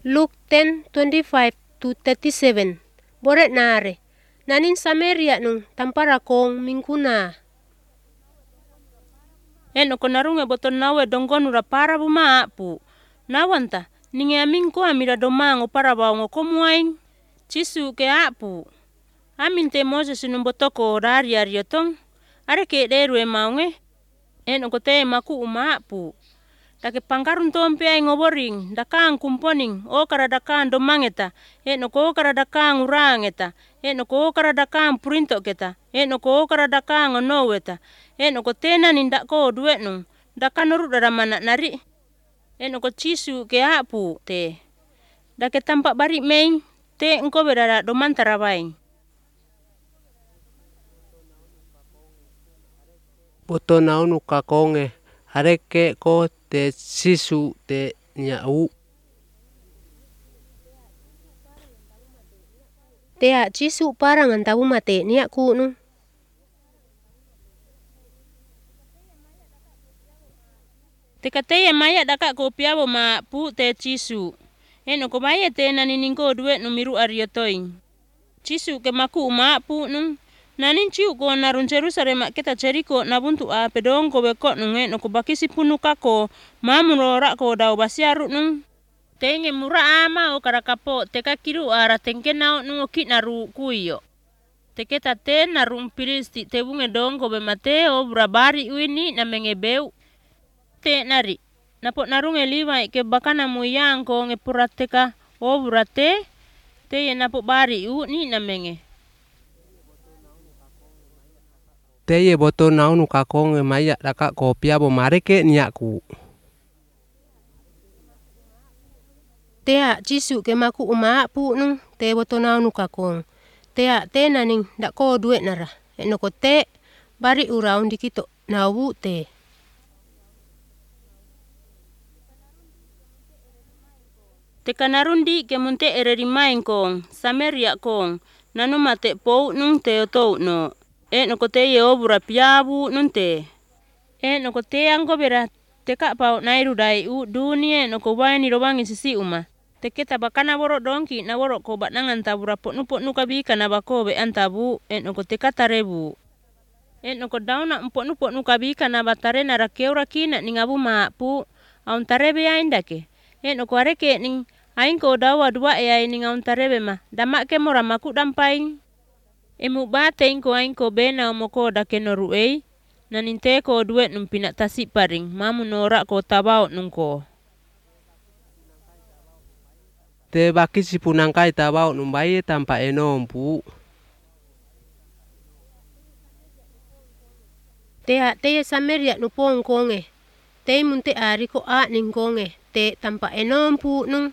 Luke 10:25 to 37. Boret nare. Nanin Samaria nung tampara kong mingkuna. Eno ko narunge boton nawe donggon ura para buma pu. Nawanta ninge amingko amira domango para baongo komuain. Cisu ke apu. Amin te Moses nung botoko rari ariotong. Are ke deru maunge. Eno ko te maku uma apu. Dake pangkarun tompe ay ngoboring, dakang kumponing, o karadakang domangeta, ko karadakang urangeta, ko karadakang purinto keta, ko karadakang onoweta, ko tena nindak ko duet nung, dakanurut daramana nari, ko cisu ke apu te. Dake tampak barik main, te engko berada doman tarabaing. Boto naunu kakonge, hareke ko te sisu te nyau. Tea cisu parang antabu mate niak kunu. Teka te maya daka ko piabo ma pu te cisu. Ko maya te naniningko duet numiru ariotoing. Cisu ke maku uma pu nung. Nanin ciu ko narun Jerusalem kita ceriko nabuntu a pedong ko bekok nung ko bakisi punuka ko mamurora ko daw basiaru nung. Tenge mura ama o karakapo teka kiru ara tengke nao nung okit naru kuyo. Teke tate naru Filisti te bunge dong ko be Mateo brabari uini na mengebeu. Te nari. Napot narunge liwai ke bakana muyang ko ngepurat teka o burate. Te napot bari ni na menge. Teye boto naunu kakonge maya daka ko piabo mareke nyaku. Tea cisu ke maku uma pu nung, te boto naunu kakong. Tea te naning dak ko duet nara, ko te bari uraun dikito nawu te. Teka narundi ke munte ererimain kong, Samaria kong, nanu mate pou nung te otou no. Ko te ye obura piabu nung te. Ko te angko bera teka pau nairu dai dunia ko wani robangi sisi uma. Teke tabakana borok dongki na borok ko batnangan tabura potnu kabika na bako be antabu. Ko teka tarebu. Ko dauna potnu kabika na batare na rakeura kina ningabu ma pu. Aun tarebe aindake. Ko areke ning aing ko dawa dua ning aun tarebe ma. Damak ke mora maku dampaing. Emu bate ko aing ko bena omoko dake noru naninte ko duet nung pinak tasik paring. Mamu norak ko tabau nung ko. Te bakisi punangkai tabau nung baye tanpa enompu. Te Samaria nu pong konge. Te munte ari ko ning konge. Te tanpa enompu nung.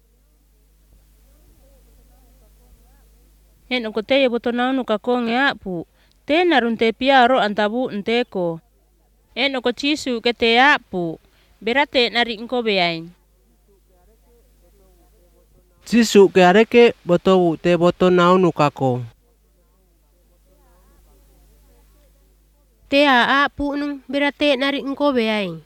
Ko te ye boto naunu kakonge apu. Te narun te piaro antabu nteko. Ko cisu ke te apu. Berate nari engko beain. Cisu ke areke boto te boto naunu kako. Tea apu nung berate nari engko beain.